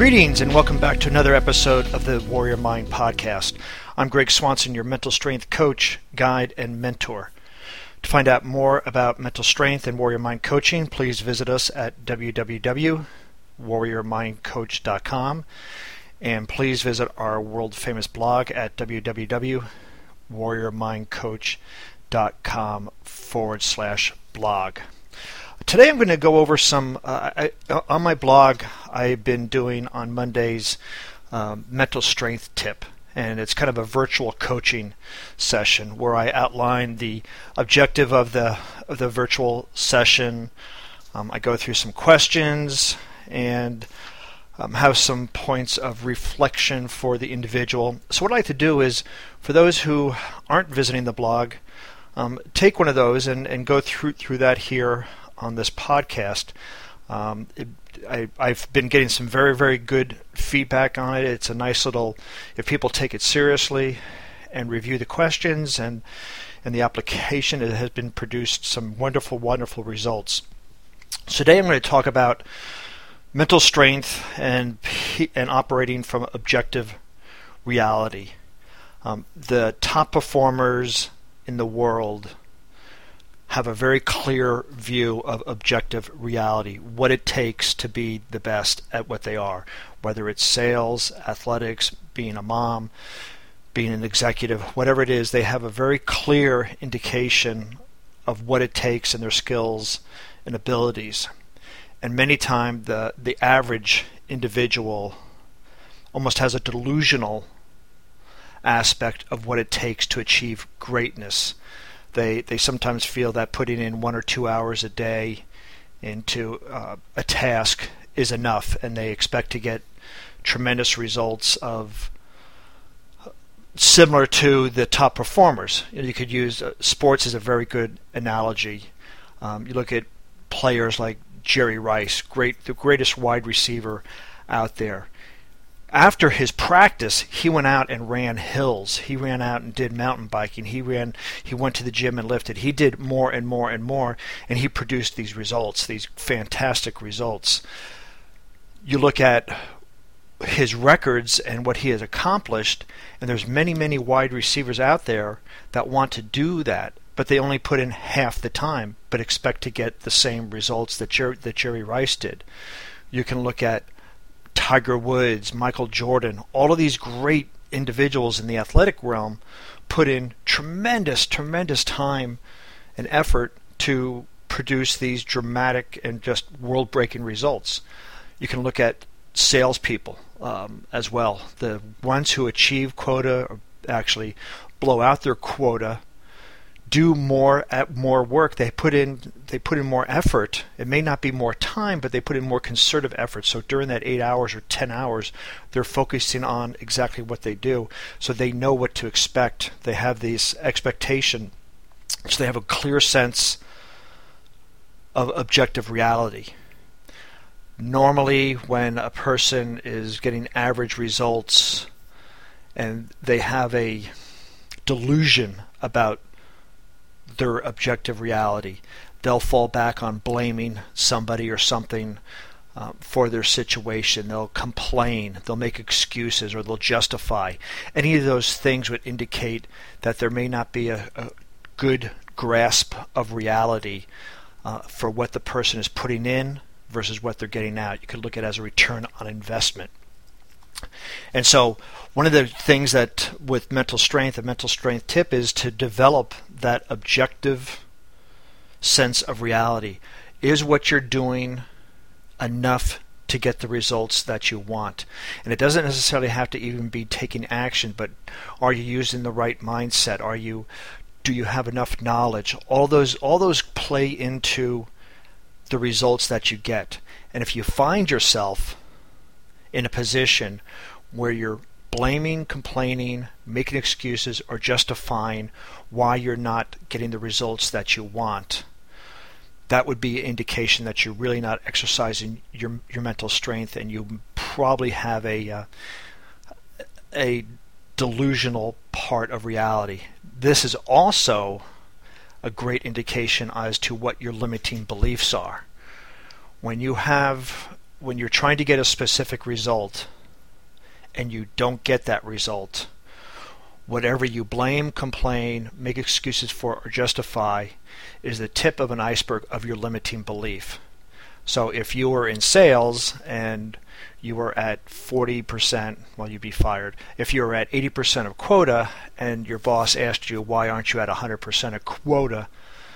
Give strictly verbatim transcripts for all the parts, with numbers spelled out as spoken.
Greetings and welcome back to another episode of the Warrior Mind Podcast. I'm Greg Swanson, your mental strength coach, guide, and mentor. To find out more about mental strength and Warrior Mind coaching, please visit us at w w w dot warrior mind coach dot com and please visit our world-famous blog at w w w dot warrior mind coach dot com forward slash blog. Today I'm going to go over some, uh, I, on my blog I've been doing on Mondays um, mental strength tip, and it's kind of a virtual coaching session where I outline the objective of the of the virtual session. Um, I go through some questions and um, have some points of reflection for the individual. So what I'd like to do is, for those who aren't visiting the blog, um, take one of those and, and go through through that here on this podcast. Um, it, I, I've been getting some very, very good feedback on it. It's a nice little, if people take it seriously and review the questions and, and the application, it has been produced some wonderful, wonderful results. So today I'm going to talk about mental strength and, and operating from objective reality. Um, the top performers in the world have a very clear view of objective reality, what it takes to be the best at what they are, whether it's sales, athletics, being a mom, being an executive, whatever it is. They have a very clear indication of what it takes and their skills and abilities. And many times the, the average individual almost has a delusional aspect of what it takes to achieve greatness. They they sometimes feel that putting in one or two hours a day into uh, a task is enough, and they expect to get tremendous results of similar to the top performers. You know, you could use uh, sports as a very good analogy. Um, you look at players like Jerry Rice, great the greatest wide receiver out there. After his practice, he went out and ran hills. He ran out and did mountain biking. He ran. He went to the gym and lifted. He did more and more and more, and he produced these results, these fantastic results. You look at his records and what he has accomplished, and there's many, many wide receivers out there that want to do that, but they only put in half the time, but expect to get the same results that Jerry, that Jerry Rice did. You can look at Tiger Woods, Michael Jordan, all of these great individuals in the athletic realm put in tremendous, tremendous time and effort to produce these dramatic and just world-breaking results. You can look at salespeople um, as well. The ones who achieve quota, or actually blow out their quota, do more at more work. They put in they put in more effort. It may not be more time, but they put in more concerted effort. So during that eight hours or ten hours, they're focusing on exactly what they do. So they know what to expect. They have this expectation. So they have a clear sense of objective reality. Normally, when a person is getting average results and they have a delusion about their objective reality, they'll fall back on blaming somebody or something uh, for their situation. They'll complain, they'll make excuses, or they'll justify. Any of those things would indicate that there may not be a, a good grasp of reality uh, for what the person is putting in versus what they're getting out. You could look at it as a return on investment. And so one of the things that with mental strength, a mental strength tip is to develop that objective sense of reality. Is what you're doing enough to get the results that you want? And it doesn't necessarily have to even be taking action, but are you using the right mindset? Are you do you have enough knowledge? All those all those play into the results that you get. And if you find yourself in a position where you're blaming, complaining, making excuses, or justifying why you're not getting the results that you want, that would be an indication that you're really not exercising your your mental strength, and you probably have a uh, a delusional part of reality. This is also a great indication as to what your limiting beliefs are. When you have when you're trying to get a specific result and you don't get that result, whatever you blame, complain, make excuses for, or justify is the tip of an iceberg of your limiting belief. So if you were in sales and you were at forty percent, well, you'd be fired. If you were at eighty percent of quota and your boss asked you, why aren't you at one hundred percent of quota,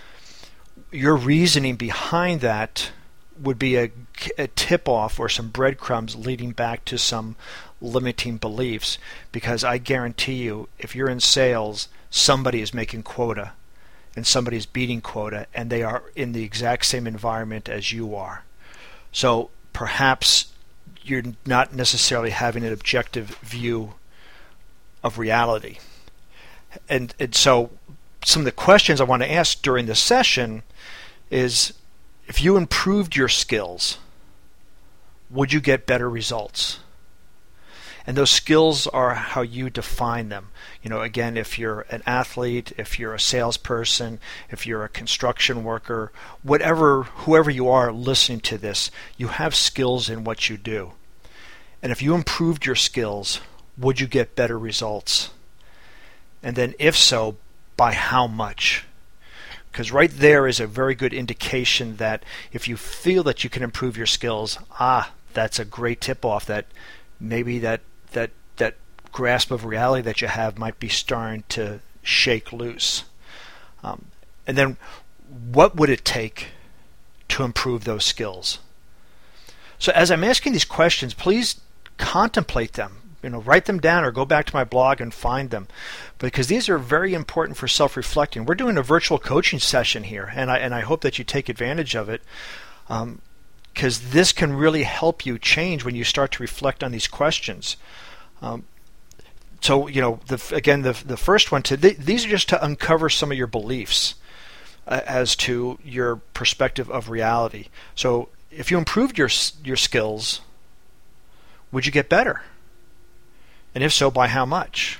your reasoning behind that would be a, a tip-off or some breadcrumbs leading back to some limiting beliefs, because I guarantee you, if you're in sales, somebody is making quota and somebody is beating quota, and they are in the exact same environment as you are. So perhaps you're not necessarily having an objective view of reality. And, and so some of the questions I want to ask during this session is, if you improved your skills, would you get better results? And those skills are how you define them. You know, again, if you're an athlete, if you're a salesperson, if you're a construction worker, whatever, whoever you are listening to this, you have skills in what you do. And if you improved your skills, would you get better results? And then if so, by how much? Because right there is a very good indication that if you feel that you can improve your skills, ah, that's a great tip-off that maybe that that that grasp of reality that you have might be starting to shake loose. Um, and then what would it take to improve those skills? So as I'm asking these questions, please contemplate them. You know, write them down or go back to my blog and find them, because these are very important for self-reflecting. We're doing a virtual coaching session here, and I and I hope that you take advantage of it, because um, this can really help you change when you start to reflect on these questions. Um, so, you know, the, again, the the first one, to th- these are just to uncover some of your beliefs uh, as to your perspective of reality. So, if you improved your your skills, would you get better? And if so, by how much?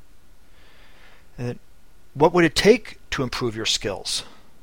And what would it take to improve your skills?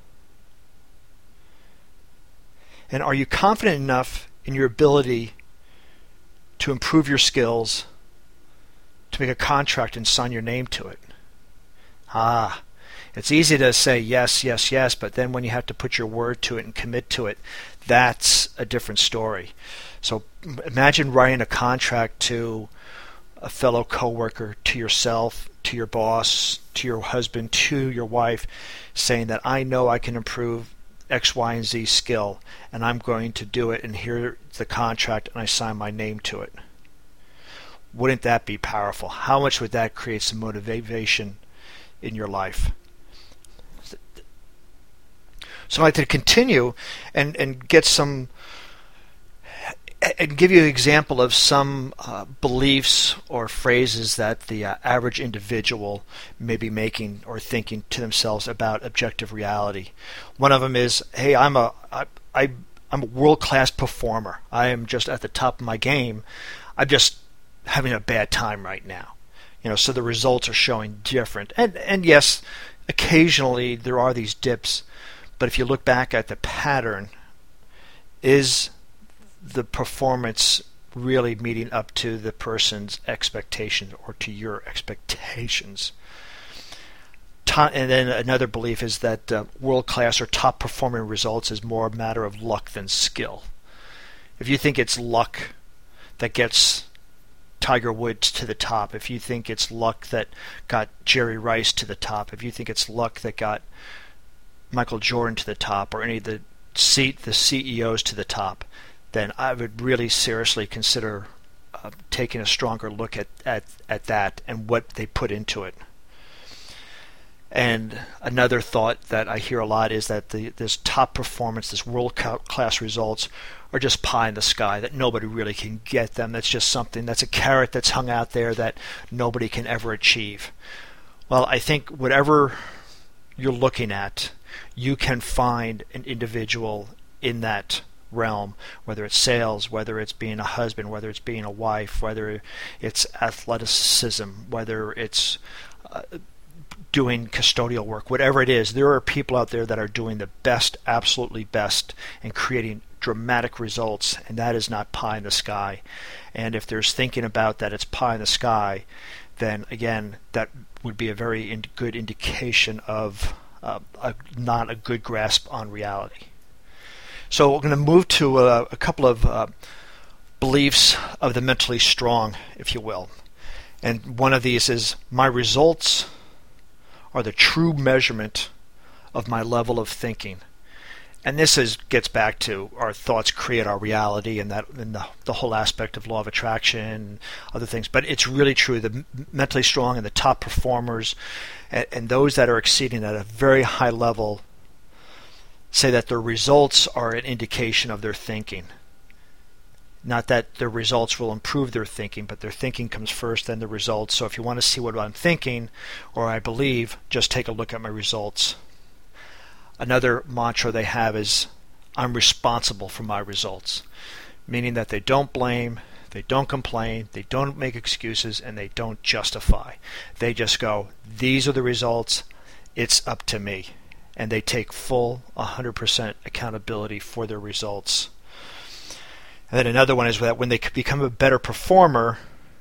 And are you confident enough in your ability to improve your skills to make a contract and sign your name to it? Ah, it's easy to say yes, yes, yes, but then when you have to put your word to it and commit to it, that's a different story. So imagine writing a contract to a fellow coworker, to yourself, to your boss, to your husband, to your wife, saying that I know I can improve X, Y, and Z skill, and I'm going to do it, and here's the contract, and I sign my name to it. Wouldn't that be powerful? How much would that create some motivation in your life? So I'd like to continue and, and get some and give you an example of some uh, beliefs or phrases that the uh, average individual may be making or thinking to themselves about objective reality. One of them is, hey, I'm a, I, I, I'm a world-class performer. I am just at the top of my game. I'm just having a bad time right now. You know, so the results are showing different. And, and yes, occasionally there are these dips, but if you look back at the pattern, is the performance really meeting up to the person's expectations or to your expectations? And then another belief is that uh, world-class or top-performing results is more a matter of luck than skill. If you think it's luck that gets Tiger Woods to the top, if you think it's luck that got Jerry Rice to the top, if you think it's luck that got Michael Jordan to the top, or any of the C- the C E Os to the top, then I would really seriously consider uh, taking a stronger look at, at, at that and what they put into it. And another thought that I hear a lot is that the, this top performance, this world-class results, are just pie in the sky, that nobody really can get them. That's just something, that's a carrot that's hung out there that nobody can ever achieve. Well, I think whatever you're looking at, you can find an individual in that realm, whether it's sales, whether it's being a husband, whether it's being a wife, whether it's athleticism, whether it's uh, doing custodial work, whatever it is, there are people out there that are doing the best, absolutely best, and creating dramatic results, and that is not pie in the sky. And if there's thinking about that it's pie in the sky, then again, that would be a very in- good indication of uh, a, not a good grasp on reality. So we're going to move to a, a couple of uh, beliefs of the mentally strong, if you will. And one of these is, my results are the true measurement of my level of thinking. And this is gets back to our thoughts create our reality, and that and the, the whole aspect of law of attraction and other things. But it's really true. The mentally strong and the top performers and, and those that are exceeding at a very high level say that their results are an indication of their thinking. Not that their results will improve their thinking, but their thinking comes first, then the results. So if you want to see what I'm thinking or I believe, just take a look at my results. Another mantra they have is, I'm responsible for my results, meaning that they don't blame, they don't complain, they don't make excuses, and they don't justify. They just go, these are the results, it's up to me. And they take full one hundred percent accountability for their results. And then another one is that when they become a better performer,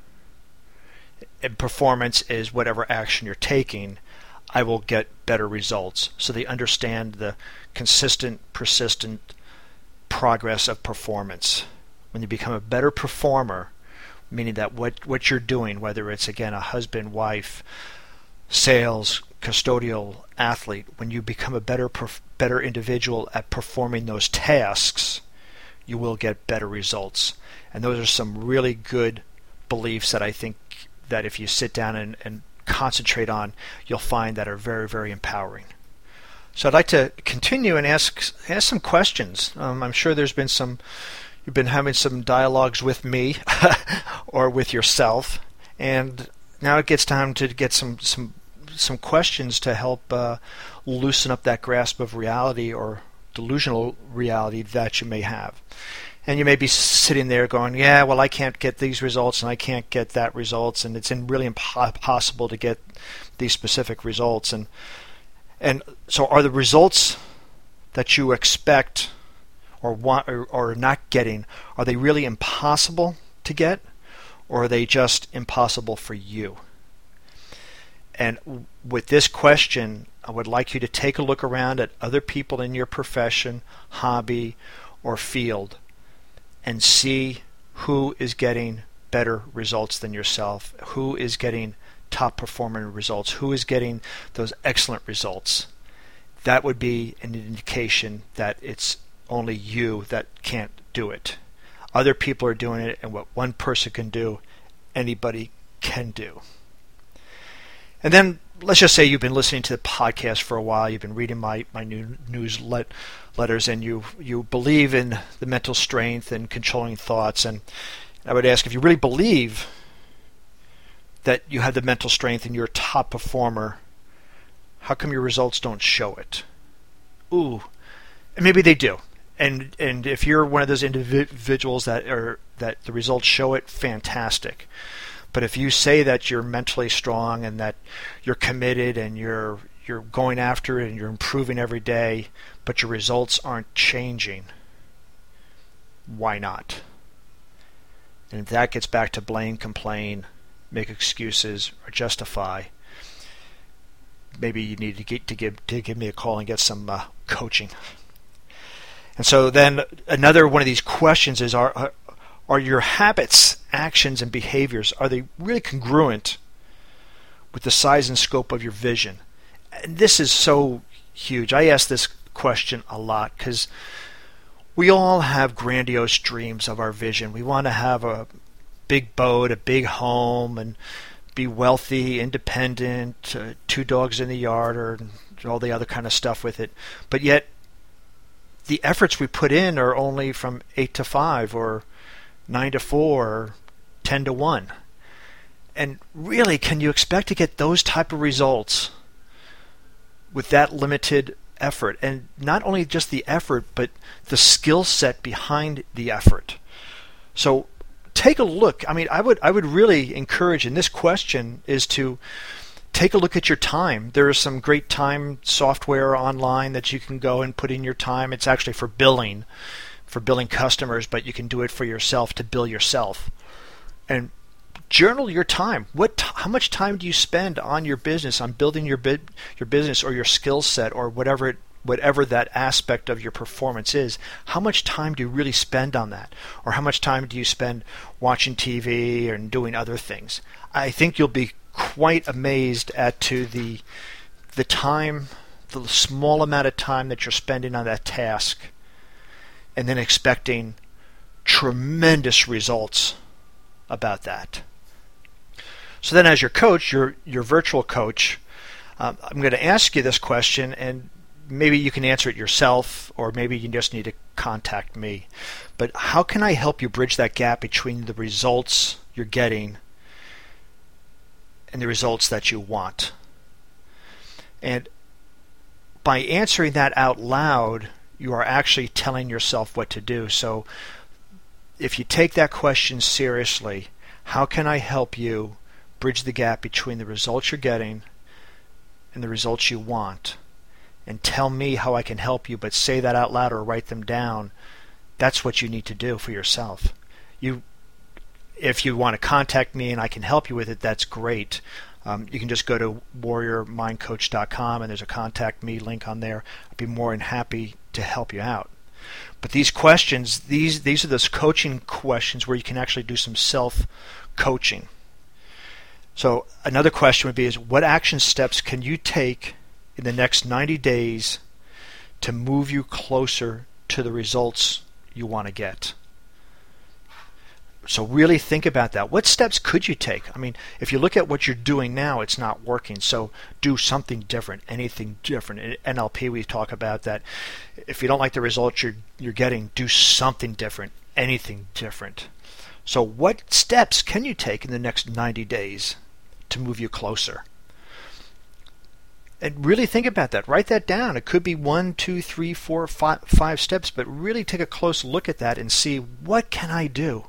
and performance is whatever action you're taking, I will get better results. So they understand the consistent, persistent progress of performance. When you become a better performer, meaning that what, what you're doing, whether it's, again, a husband, wife, sales, custodial, athlete, when you become a better better individual at performing those tasks, you will get better results. And those are some really good beliefs that I think that if you sit down and, and concentrate on, you'll find that are very, very empowering. So I'd like to continue and ask ask some questions. Um, I'm sure there's been some, you've been having some dialogues with me or with yourself, and now it gets time to get some some some questions to help uh, loosen up that grasp of reality or delusional reality that you may have. And you may be sitting there going, yeah, well, I can't get these results and I can't get that results, and it's really impossible to get these specific results. And and so are the results that you expect or want or, or not getting, are they really impossible to get, or are they just impossible for you? And with this question, I would like you to take a look around at other people in your profession, hobby, or field, and see who is getting better results than yourself, who is getting top performing results, who is getting those excellent results. That would be an indication that it's only you that can't do it. Other people are doing it, and what one person can do, anybody can do. And then let's just say you've been listening to the podcast for a while, you've been reading my, my new newsletters, and you you believe in the mental strength and controlling thoughts. And I would ask, if you really believe that you have the mental strength and you're a top performer, how come your results don't show it? Ooh, and maybe they do. And and if you're one of those individuals that are that the results show it, fantastic. But if you say that you're mentally strong and that you're committed and you're you're going after it and you're improving every day, but your results aren't changing, why not? And if that gets back to blame, complain, make excuses, or justify, maybe you need to get to give to give me a call and get some uh, coaching. And so then another one of these questions is: Are, are are your habits, actions, and behaviors, are they really congruent with the size and scope of your vision? And this is so huge. I ask this question a lot because we all have grandiose dreams of our vision. We want to have a big boat, a big home, and be wealthy, independent, uh, two dogs in the yard, or all the other kind of stuff with it. But yet, the efforts we put in are only from eight to five, or nine to four, or ten to one. And really, can you expect to get those type of results with that limited effort? And not only just the effort, but the skill set behind the effort. So take a look. I mean, I would I would really encourage, and this question is to take a look at your time. There is some great time software online that you can go and put in your time. It's actually for billing, for billing customers, but you can do it for yourself to bill yourself. And journal your time. What, how much time do you spend on your business, on building your bid, your business or your skill set or whatever it, whatever that aspect of your performance is? How much time do you really spend on that? Or how much time do you spend watching T V and doing other things? I think you'll be quite amazed at to the the time, the small amount of time that you're spending on that task, and then expecting tremendous results about that. So then as your coach, your your virtual coach, um, I'm going to ask you this question, and maybe you can answer it yourself, or maybe you just need to contact me. But how can I help you bridge that gap between the results you're getting and the results that you want? And by answering that out loud, you are actually telling yourself what to do. So if you take that question seriously, how can I help you bridge the gap between the results you're getting and the results you want? And tell me how I can help you, but say that out loud or write them down. That's what you need to do for yourself. You, if you want to contact me and I can help you with it, that's great. Um, you can just go to warrior mind coach dot com and there's a contact me link on there. I'd be more than happy to help you out. But these questions, these these are those coaching questions where you can actually do some self-coaching. So another question would be is, what action steps can you take in the next ninety days to move you closer to the results you want to get? So really think about that. What steps could you take? I mean, if you look at what you're doing now, it's not working. So do something different, anything different. In N L P, we talk about that. If you don't like the results you're you're getting, do something different, anything different. So what steps can you take in the next ninety days to move you closer? And really think about that. Write that down. It could be one, two, three, four, five, five steps, but really take a close look at that and see, what can I do?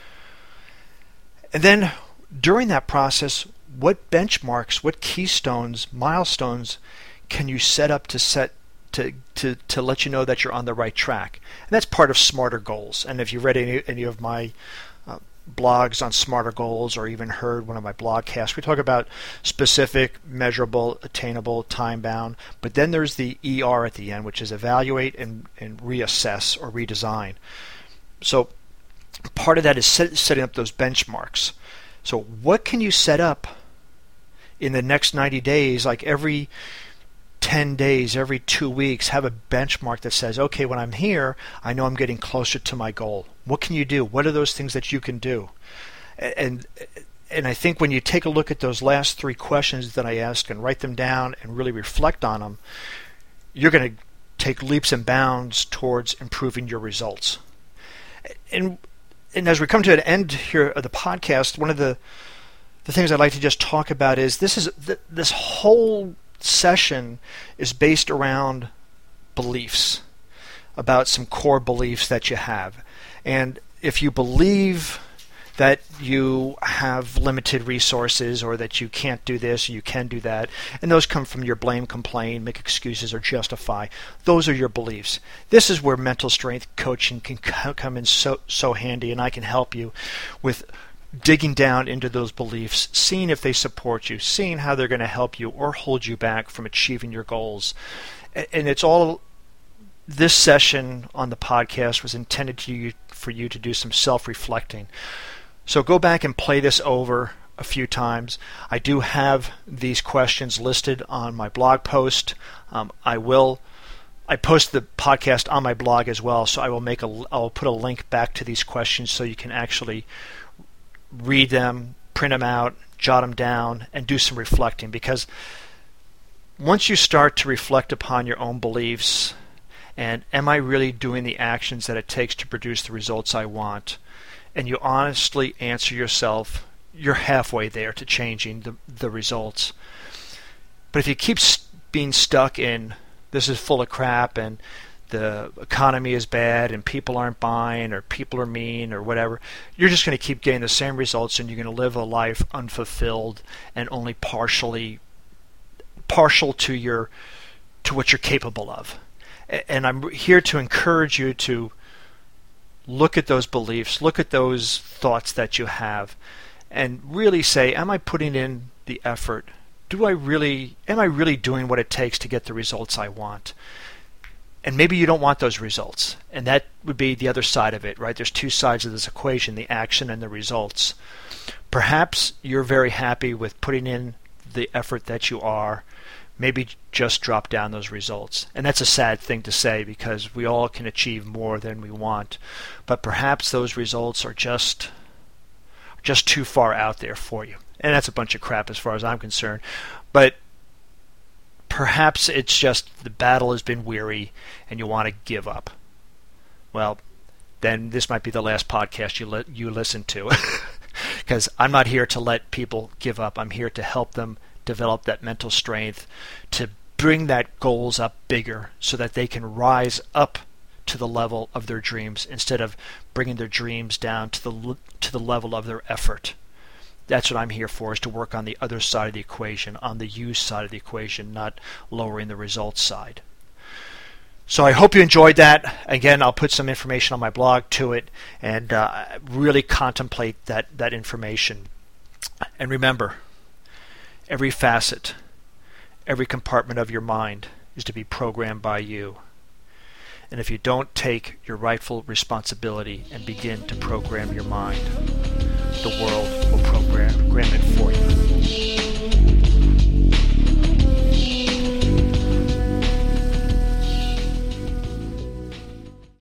And then during that process, what benchmarks, what keystones, milestones can you set up to set to, to, to let you know that you're on the right track? And that's part of Smarter Goals. And if you've read any, any of my uh, blogs on Smarter Goals or even heard one of my blogcasts, we talk about specific, measurable, attainable, time-bound. But then there's the E R at the end, which is evaluate and, and reassess or redesign. So part of that is set, setting up those benchmarks. So what can you set up in the next ninety days, like every ten days, every two weeks, have a benchmark that says, okay, when I'm here, I know I'm getting closer to my goal. What can you do? What are those things that you can do? And and I think when you take a look at those last three questions that I asked and write them down and really reflect on them, you're going to take leaps and bounds towards improving your results. And And as we come to an end here of the podcast, one of the the things I'd like to just talk about is this is th- this whole session is based around beliefs, about some core beliefs that you have. And if you believe that you have limited resources or that you can't do this or you can do that, and those come from your blame, complain, make excuses, or justify, those are your beliefs. This is where mental strength coaching can come in so so handy, and I can help you with digging down into those beliefs, seeing if they support you, seeing how they're going to help you or hold you back from achieving your goals. And it's all, this session on the podcast was intended to you, for you to do some self-reflecting. So go back and play this over a few times. I do have these questions listed on my blog post. Um, I will, I post the podcast on my blog as well, so I will make a, I'll put a link back to these questions so you can actually read them, print them out, jot them down, and do some reflecting. Because once you start to reflect upon your own beliefs, and am I really doing the actions that it takes to produce the results I want, and you honestly answer yourself, you're halfway there to changing the, the results. But if you keep being stuck in, this is full of crap, and the economy is bad, and people aren't buying, or people are mean, or whatever, you're just going to keep getting the same results, and you're going to live a life unfulfilled and only partially partial to your to what you're capable of. And I'm here to encourage you to look at those beliefs, look at those thoughts that you have, and really say, am I putting in the effort? Do I really, am I really doing what it takes to get the results I want? And maybe you don't want those results, and that would be the other side of it, right? There's two sides of this equation, the action and the results. Perhaps you're very happy with putting in the effort that you are. Maybe just drop down those results. And that's a sad thing to say, because we all can achieve more than we want. But perhaps those results are just just too far out there for you. And that's a bunch of crap as far as I'm concerned. But perhaps it's just the battle has been weary and you want to give up. Well, then this might be the last podcast you li- you listen to. Because I'm not here to let people give up. I'm here to help them develop that mental strength, to bring that goals up bigger so that they can rise up to the level of their dreams instead of bringing their dreams down to the to the level of their effort. That's what I'm here for, is to work on the other side of the equation, on the you side of the equation, not lowering the results side. So I hope you enjoyed that. Again, I'll put some information on my blog to it, and uh, really contemplate that, that information. And remember, every facet, every compartment of your mind is to be programmed by you. And if you don't take your rightful responsibility and begin to program your mind, the world will program, program it for you.